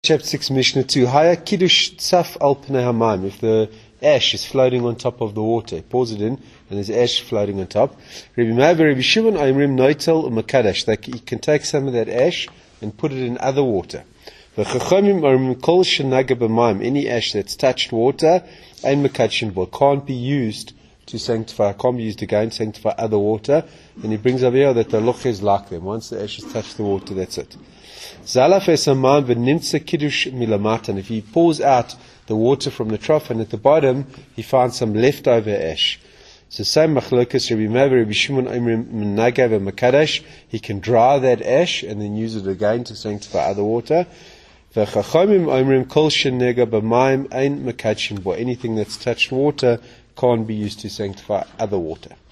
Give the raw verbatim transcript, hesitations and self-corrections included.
Chapter six, Mishnah two. Haya kiddush tzaf al pnei hamayim. If the ash is floating on top of the water, pours it in, and there's ash floating on top. Rabbi Meir and Rabbi Shimon Oimrim noitel u'makadesh. That you can take some of that ash and put it in other water. The Chachamim Oimrim kol shenaga b'mayim. Any ash that's touched water, ein mekadeshin bo, can't be used to sanctify, can't be used again, sanctify other water. And he brings over here that the loch is like them. Once the ash has touched the water, that's it. Zalaf esaman v'nimtza kiddush milamatan. If he pours out the water from the trough and at the bottom he finds some leftover ash. So same machlokas Rabbi Meir, Rabbi Shimon Oimrim menaga v'makadesh. He can dry that ash and then use it again to sanctify other water. V'chachamim Oimrim kol shenega b'mayim ein mekadeshin bo. Anything that's touched water can't be used to sanctify other water.